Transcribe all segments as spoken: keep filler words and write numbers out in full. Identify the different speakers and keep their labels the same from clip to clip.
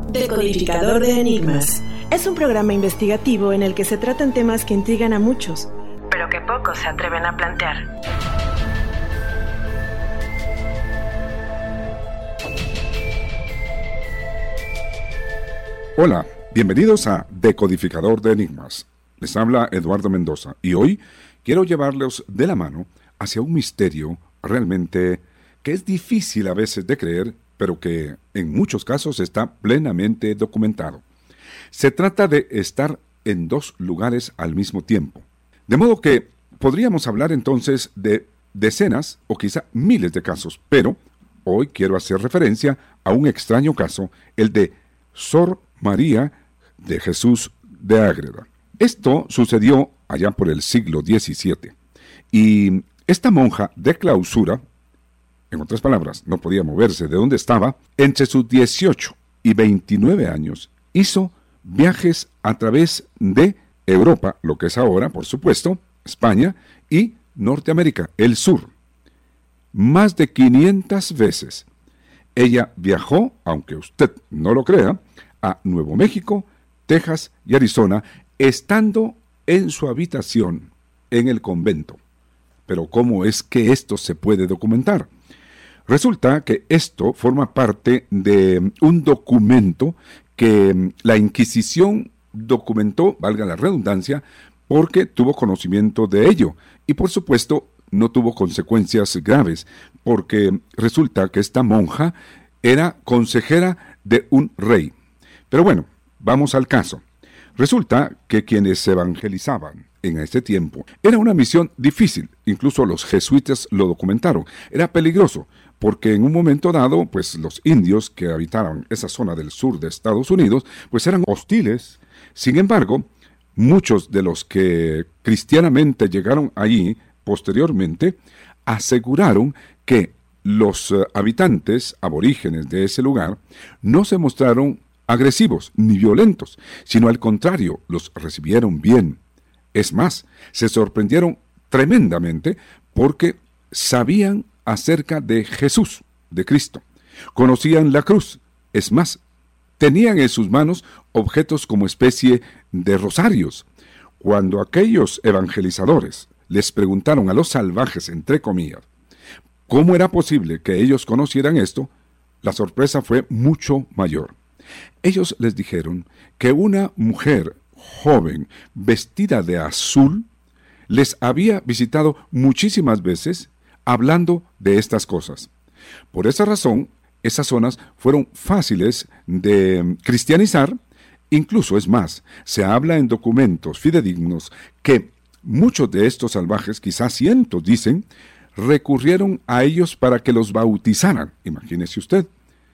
Speaker 1: Decodificador de Enigmas. Es un programa investigativo en el que se tratan temas que intrigan a muchos, pero que pocos se atreven a plantear.
Speaker 2: Hola, bienvenidos a Decodificador de Enigmas. Les habla Eduardo Mendoza y hoy quiero llevarlos de la mano hacia un misterio realmente que es difícil a veces de creer, pero que en muchos casos está plenamente documentado. Se trata de estar en dos lugares al mismo tiempo. De modo que podríamos hablar entonces de decenas o quizá miles de casos, pero hoy quiero hacer referencia a un extraño caso, el de Sor María de Jesús de Ágreda. Esto sucedió allá por el siglo diecisiete, y esta monja de clausura, en otras palabras, no podía moverse de donde estaba, entre sus dieciocho y veintinueve años, hizo viajes a través de Europa, lo que es ahora, por supuesto, España, y Norteamérica, el sur. Más de quinientas veces. Ella viajó, aunque usted no lo crea, a Nuevo México, Texas y Arizona, estando en su habitación en el convento. Pero ¿cómo es que esto se puede documentar? Resulta que esto forma parte de un documento que la Inquisición documentó, valga la redundancia, porque tuvo conocimiento de ello. Y por supuesto, no tuvo consecuencias graves, porque resulta que esta monja era consejera de un rey. Pero bueno, vamos al caso. Resulta que quienes evangelizaban en ese tiempo era una misión difícil. Incluso los jesuitas lo documentaron. Era peligroso, porque en un momento dado, pues los indios que habitaban esa zona del sur de Estados Unidos, pues eran hostiles. Sin embargo, muchos de los que cristianamente llegaron allí posteriormente, aseguraron que los uh, habitantes aborígenes de ese lugar no se mostraron agresivos ni violentos, sino al contrario, los recibieron bien. Es más, se sorprendieron tremendamente porque sabían acerca de Jesús, de Cristo. Conocían la cruz. Es más, tenían en sus manos objetos como especie de rosarios. Cuando aquellos evangelizadores les preguntaron a los salvajes, entre comillas, cómo era posible que ellos conocieran esto, la sorpresa fue mucho mayor. Ellos les dijeron que una mujer joven vestida de azul les había visitado muchísimas veces hablando de estas cosas. Por esa razón, esas zonas fueron fáciles de cristianizar. Incluso, es más, se habla en documentos fidedignos que muchos de estos salvajes, quizás cientos dicen, recurrieron a ellos para que los bautizaran. Imagínese usted.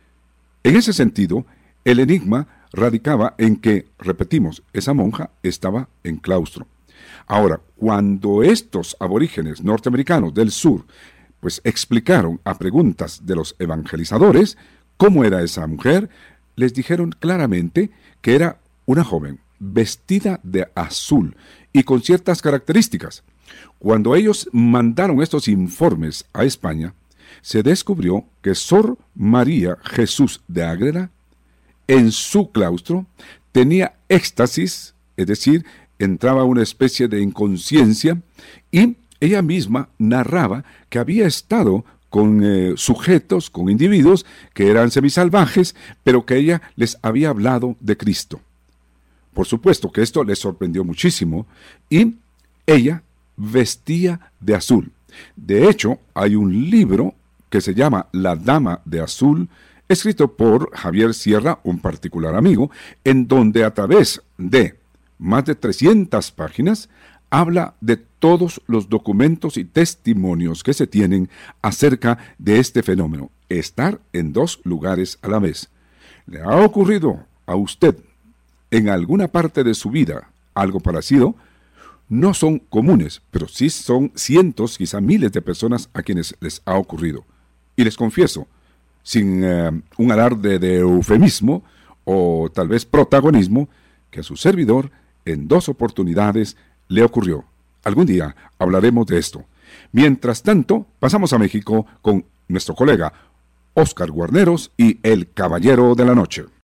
Speaker 2: En ese sentido, el enigma radicaba en que, repetimos, esa monja estaba en claustro. Ahora, cuando estos aborígenes norteamericanos del sur pues explicaron a preguntas de los evangelizadores cómo era esa mujer, les dijeron claramente que era una joven vestida de azul y con ciertas características. Cuando ellos mandaron estos informes a España, se descubrió que Sor María Jesús de Ágreda, en su claustro, tenía éxtasis, es decir, entraba una especie de inconsciencia, y ella misma narraba que había estado con eh, sujetos, con individuos que eran semisalvajes, pero que ella les había hablado de Cristo. Por supuesto que esto les sorprendió muchísimo, y ella vestía de azul. De hecho, hay un libro que se llama La Dama de Azul, escrito por Javier Sierra, un particular amigo, en donde a través de más de trescientas páginas habla de todos los documentos y testimonios que se tienen acerca de este fenómeno, estar en dos lugares a la vez. ¿Le ha ocurrido a usted en alguna parte de su vida algo parecido? No son comunes, pero sí son cientos, quizá miles de personas a quienes les ha ocurrido. Y les confieso, sin uh, un alarde de eufemismo o tal vez protagonismo, que a su servidor en dos oportunidades le ocurrió. Algún día hablaremos de esto. Mientras tanto, pasamos a México con nuestro colega Óscar Guarneros y el Caballero de la Noche.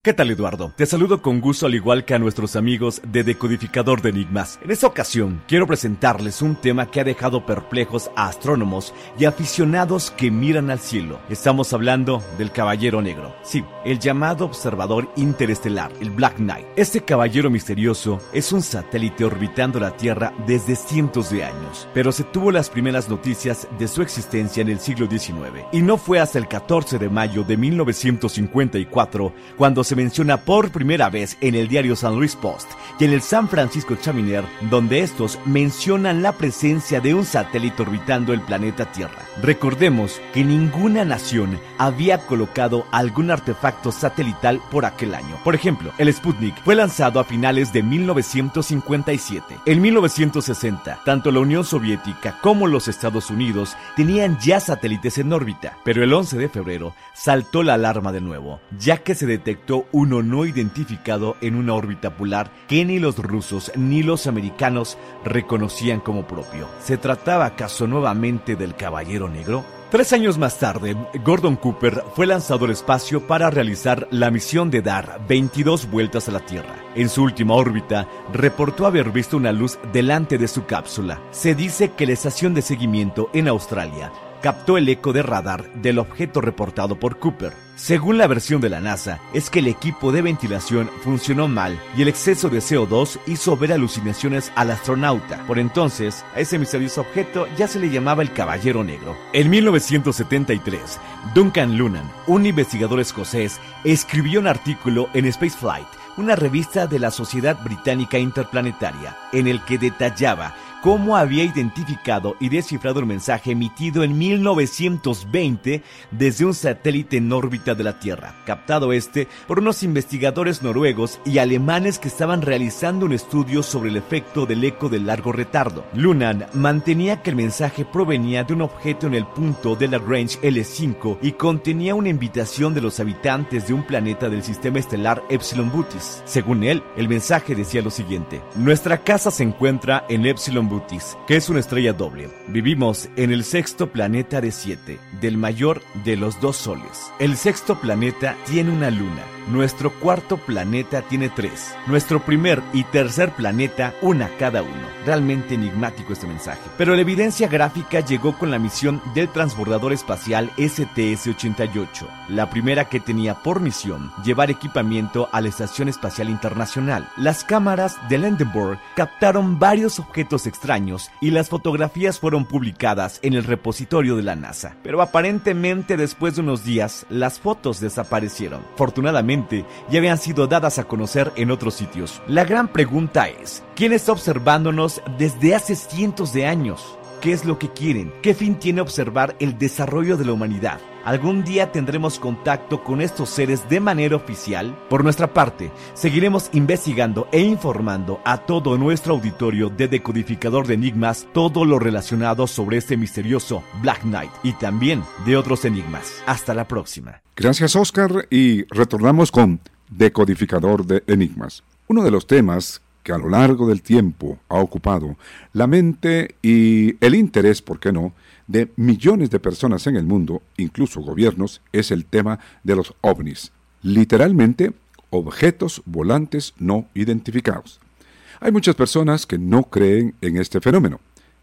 Speaker 3: ¿Qué tal, Eduardo? Te saludo con gusto, al igual que a nuestros amigos de Decodificador de Enigmas. En esta ocasión quiero presentarles un tema que ha dejado perplejos a astrónomos y aficionados que miran al cielo. Estamos hablando del Caballero Negro. Sí, el llamado observador interestelar, el Black Knight. Este caballero misterioso es un satélite orbitando la Tierra desde cientos de años, pero se tuvo las primeras noticias de su existencia en el siglo diecinueve. Y no fue hasta el catorce de mayo de mil novecientos cincuenta y cuatro cuando se se menciona por primera vez en el diario San Luis Post y en el San Francisco Examiner, donde estos mencionan la presencia de un satélite orbitando el planeta Tierra. Recordemos que ninguna nación había colocado algún artefacto satelital por aquel año. Por ejemplo, el Sputnik fue lanzado a finales de mil novecientos cincuenta y siete. En mil novecientos sesenta, tanto la Unión Soviética como los Estados Unidos tenían ya satélites en órbita, pero el once de febrero saltó la alarma de nuevo, ya que se detectó uno no identificado en una órbita polar que ni los rusos ni los americanos reconocían como propio. ¿Se trataba acaso nuevamente del Caballero Negro? Tres años más tarde, Gordon Cooper fue lanzado al espacio para realizar la misión de dar veintidós vueltas a la Tierra. En su última órbita, reportó haber visto una luz delante de su cápsula. Se dice que la estación de seguimiento en Australia captó el eco de radar del objeto reportado por Cooper. Según la versión de la NASA, es que el equipo de ventilación funcionó mal y el exceso de C O dos hizo ver alucinaciones al astronauta. Por entonces, a ese misterioso objeto ya se le llamaba el Caballero Negro. En mil novecientos setenta y tres, Duncan Lunan, un investigador escocés, escribió un artículo en Spaceflight, una revista de la Sociedad Británica Interplanetaria, en el que detallaba cómo había identificado y descifrado el mensaje emitido en mil novecientos veinte desde un satélite en órbita de la Tierra, captado este por unos investigadores noruegos y alemanes que estaban realizando un estudio sobre el efecto del eco de largo retardo. Lunan mantenía que el mensaje provenía de un objeto en el punto de Lagrange L cinco y contenía una invitación de los habitantes de un planeta del sistema estelar Epsilon Bootis. Según él, el mensaje decía lo siguiente: nuestra casa se encuentra en Epsilon Bootis, que es una estrella doble. Vivimos en el sexto planeta de siete, del mayor de los dos soles. El sexto planeta tiene una luna. Nuestro cuarto planeta tiene tres. Nuestro primer y tercer planeta, una cada uno. Realmente enigmático este mensaje. Pero la evidencia gráfica llegó con la misión del transbordador espacial S T S ochenta y ocho, la primera que tenía por misión llevar equipamiento a la Estación Espacial Internacional. Las cámaras de Landenberg captaron varios objetos extraños y las fotografías fueron publicadas en el repositorio de la NASA. Pero aparentemente después de unos días, las fotos desaparecieron. Afortunadamente, ya habían sido dadas a conocer en otros sitios. La gran pregunta es, ¿quién está observándonos desde hace cientos de años? ¿Qué es lo que quieren? ¿Qué fin tiene observar el desarrollo de la humanidad? ¿Algún día tendremos contacto con estos seres de manera oficial? Por nuestra parte, seguiremos investigando e informando a todo nuestro auditorio de Decodificador de Enigmas todo lo relacionado sobre este misterioso Black Knight y también de otros enigmas. Hasta la próxima.
Speaker 2: Gracias, Oscar, y retornamos con Decodificador de Enigmas. Uno de los temas que a lo largo del tiempo ha ocupado la mente y el interés, ¿por qué no?, de millones de personas en el mundo, incluso gobiernos, es el tema de los ovnis, literalmente objetos volantes no identificados. Hay muchas personas que no creen en este fenómeno,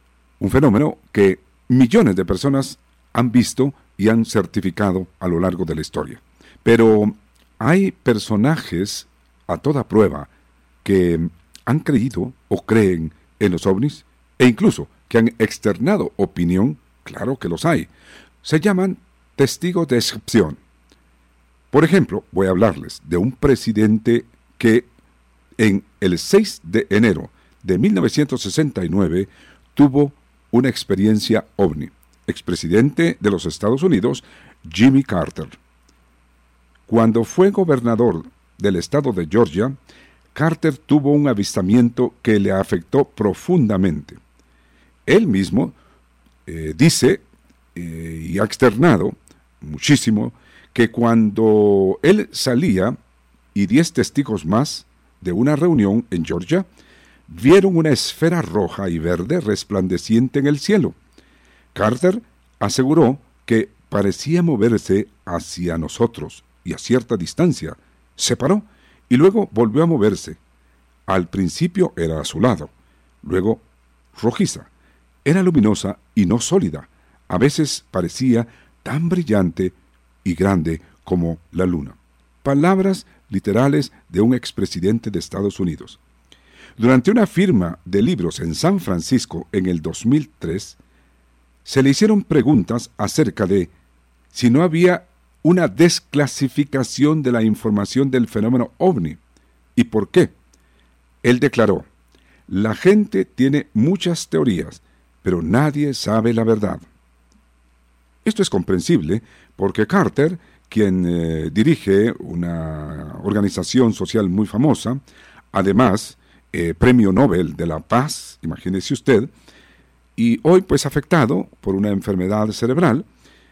Speaker 2: un fenómeno que millones de personas han visto y han certificado a lo largo de la historia. Pero hay personajes a toda prueba que han creído o creen en los ovnis e incluso que han externado opinión. Claro que los hay. Se llaman testigos de excepción. Por ejemplo, voy a hablarles de un presidente que en el seis de enero de mil novecientos sesenta y nueve tuvo una experiencia ovni. Expresidente de los Estados Unidos, Jimmy Carter. Cuando fue gobernador del estado de Georgia, Carter tuvo un avistamiento que le afectó profundamente. Él mismo eh, dice, eh, y ha externado muchísimo, que cuando él salía y diez testigos más de una reunión en Georgia, vieron una esfera roja y verde resplandeciente en el cielo. Carter aseguró que parecía moverse hacia nosotros y a cierta distancia. Se paró y luego volvió a moverse. Al principio era azulado, luego rojiza. Era luminosa y no sólida. A veces parecía tan brillante y grande como la luna. Palabras literales de un expresidente de Estados Unidos. Durante una firma de libros en San Francisco en el dos mil tres, se le hicieron preguntas acerca de si no había una desclasificación de la información del fenómeno ovni. ¿Y por qué? Él declaró: la gente tiene muchas teorías, pero nadie sabe la verdad. Esto es comprensible porque Carter, quien eh, dirige una organización social muy famosa, además eh, Premio Nobel de la Paz, imagínese usted, y hoy pues afectado por una enfermedad cerebral,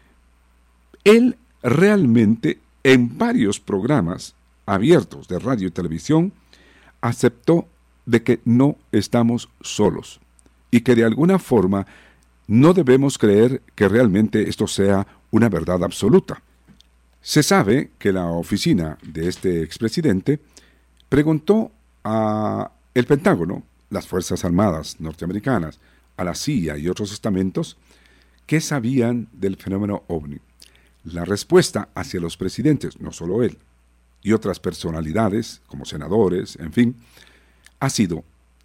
Speaker 2: él realmente en varios programas abiertos de radio y televisión aceptó de que no estamos solos y que de alguna forma no debemos creer que realmente esto sea una verdad absoluta. Se sabe que la oficina de este expresidente preguntó a el Pentágono, las Fuerzas Armadas norteamericanas, a la C I A y otros estamentos, qué sabían del fenómeno ovni. La respuesta hacia los presidentes, no solo él, y otras personalidades, como senadores, en fin, ha sido: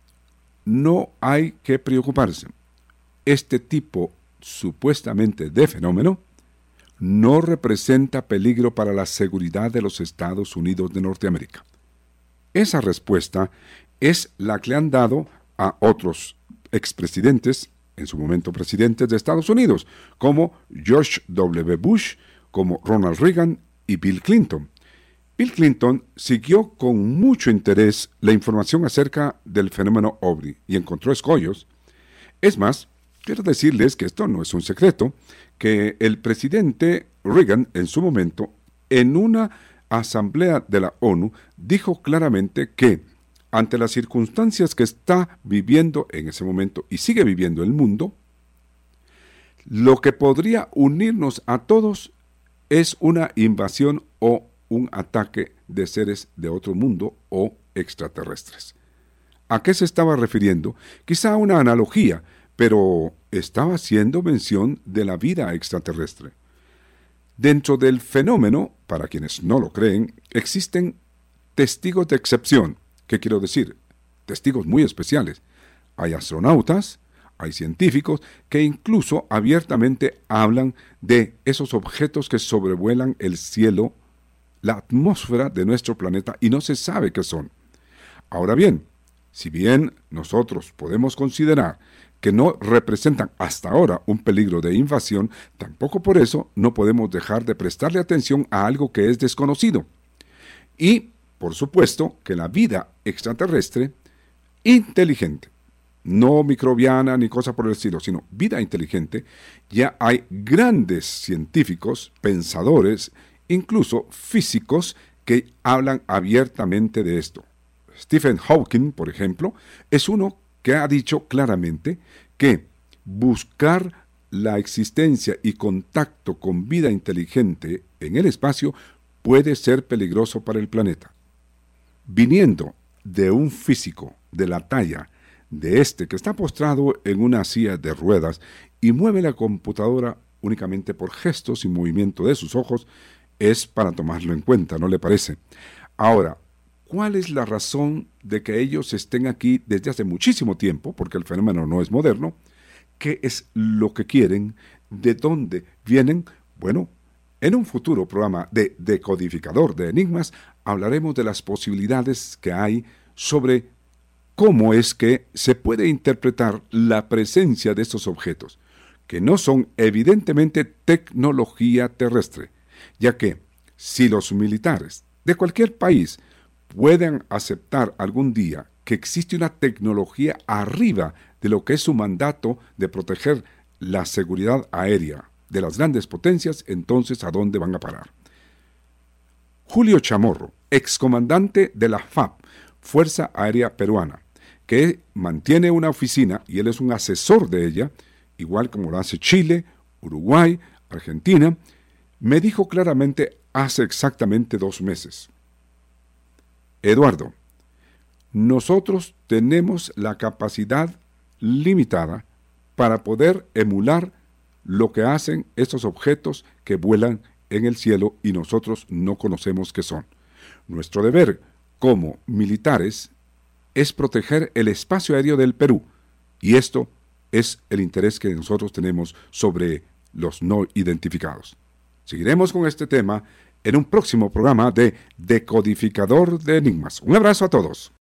Speaker 2: no hay que preocuparse. Este tipo supuestamente de fenómeno no representa peligro para la seguridad de los Estados Unidos de Norteamérica. Esa respuesta es la que le han dado a otros expresidentes, en su momento presidentes de Estados Unidos, como George doble u Bush, como Ronald Reagan y Bill Clinton. Bill Clinton siguió con mucho interés la información acerca del fenómeno ovni y encontró escollos. Es más, quiero decirles que esto no es un secreto, que el presidente Reagan en su momento, en una asamblea de la ONU, dijo claramente que ante las circunstancias que está viviendo en ese momento y sigue viviendo el mundo, lo que podría unirnos a todos es una invasión o un ataque de seres de otro mundo o extraterrestres. ¿A qué se estaba refiriendo? Quizá una analogía, pero estaba haciendo mención de la vida extraterrestre. Dentro del fenómeno, para quienes no lo creen, existen testigos de excepción. ¿Qué quiero decir? Testigos muy especiales. Hay astronautas, hay científicos que incluso abiertamente hablan de esos objetos que sobrevuelan el cielo, la atmósfera de nuestro planeta, y no se sabe qué son. Ahora bien, si bien nosotros podemos considerar que no representan hasta ahora un peligro de invasión, tampoco por eso no podemos dejar de prestarle atención a algo que es desconocido. Y, por supuesto, que la vida extraterrestre, inteligente, no microbiana ni cosa por el estilo, sino vida inteligente, ya hay grandes científicos, pensadores, incluso físicos, que hablan abiertamente de esto. Stephen Hawking, por ejemplo, es uno que ha dicho claramente que buscar la existencia y contacto con vida inteligente en el espacio puede ser peligroso para el planeta. Viniendo de un físico de la talla de este que está postrado en una silla de ruedas y mueve la computadora únicamente por gestos y movimiento de sus ojos, es para tomarlo en cuenta, ¿no le parece? Ahora, ¿cuál es la razón de que ellos estén aquí desde hace muchísimo tiempo? Porque el fenómeno no es moderno. ¿Qué es lo que quieren? ¿De dónde vienen? Bueno, en un futuro programa de Decodificador de Enigmas hablaremos de las posibilidades que hay sobre cómo es que se puede interpretar la presencia de estos objetos, que no son evidentemente tecnología terrestre, ya que si los militares de cualquier país pueden aceptar algún día que existe una tecnología arriba de lo que es su mandato de proteger la seguridad aérea de las grandes potencias, entonces ¿a dónde van a parar? Julio Chamorro, excomandante de la F A P, Fuerza Aérea Peruana, que mantiene una oficina y él es un asesor de ella, igual como lo hace Chile, Uruguay, Argentina, me dijo claramente hace exactamente dos meses: Eduardo, nosotros tenemos la capacidad limitada para poder emular lo que hacen estos objetos que vuelan en el cielo y nosotros no conocemos qué son. Nuestro deber como militares es proteger el espacio aéreo del Perú, y esto es el interés que nosotros tenemos sobre los no identificados. Seguiremos con este tema en un próximo programa de Decodificador de Enigmas. Un abrazo a todos.